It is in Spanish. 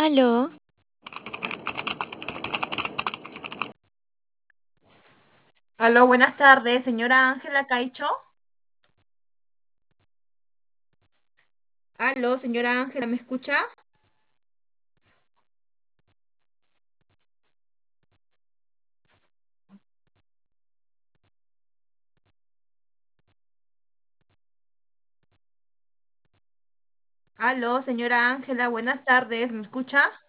Aló, Aló, buenas tardes, señora Ángela Caicho. Aló, señora Ángela, ¿me escucha? Aló, señora Ángela, buenas tardes, ¿me escucha?